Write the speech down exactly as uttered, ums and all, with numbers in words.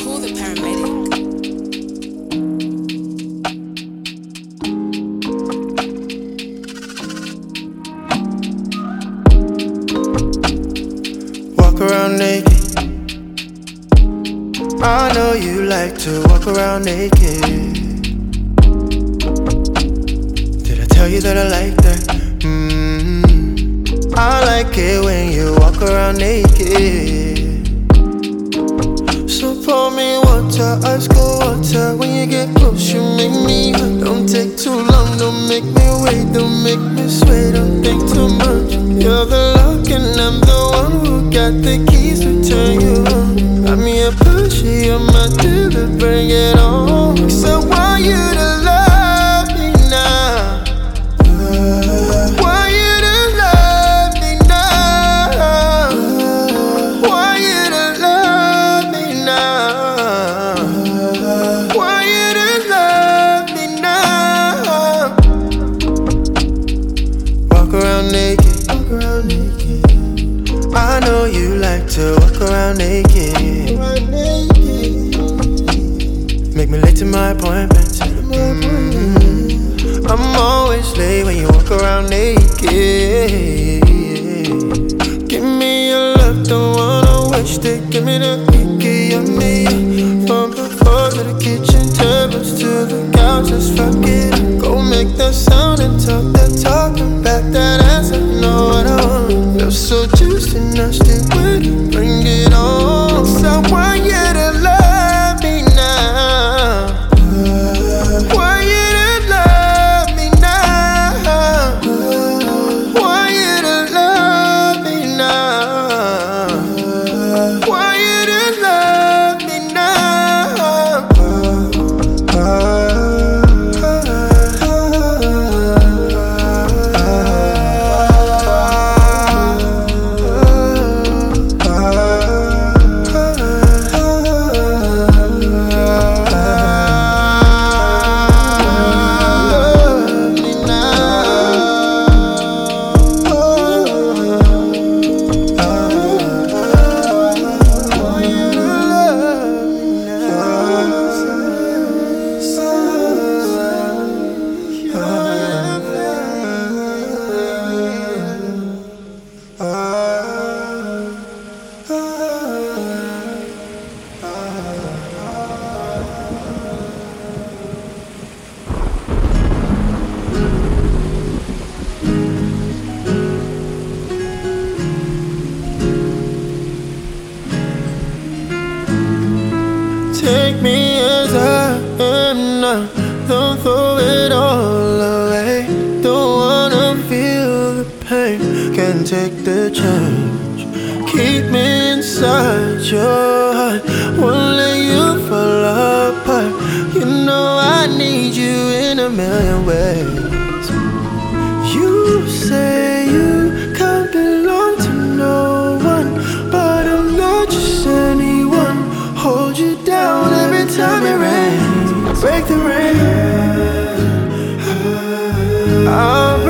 Call the paramedic. Walk around naked. I know you like to walk around naked. Did I tell you that I like that? Mm-hmm. I like it when you walk around naked. So pour me water, ice cold water. When you get close, you make me hot. Don't take too long, don't make me wait. Don't make me sway, don't think too much. You're the lock and I'm the one who got the keys to turn you on. Got me a pushy on my dealer, bring it on. So I want you to love me now. Want you to love me now. Want you to love me now. Want you to love me now. Walk around naked. Walk around naked. I know you like to walk around naked. Make me late to my appointment. Mm-hmm. I'm always late when you walk around naked. Give me your love, don't wanna waste it. Give me the kiki on me. From the floor to the kitchen, tables to the couch, just fuck it. Go make that sound and talk that talk and back that ass. I know what I want. Feel so juicy, nasty with it. Bring it on. So I want you to love me now. Want you to love me now. Want you to love me now. Want you to love me now. Take me as I am now. Don't throw it all away. Don't wanna feel the pain. Can't take the change. Keep me inside your heart. Won't let you fall apart. You know I need you in a million ways. You say you can't belong to no one, but I'm not just anyone. Hold you down every time it rains. Break the rain. I'll